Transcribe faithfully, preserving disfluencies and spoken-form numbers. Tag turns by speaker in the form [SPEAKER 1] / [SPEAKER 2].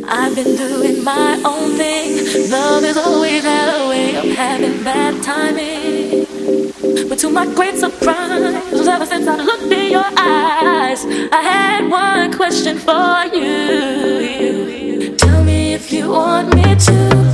[SPEAKER 1] I've been doing my own thing. Love has always had a way of having bad timing. But to my great surprise, ever since I looked in your eyes, I had one question for you. Tell me if you want me to.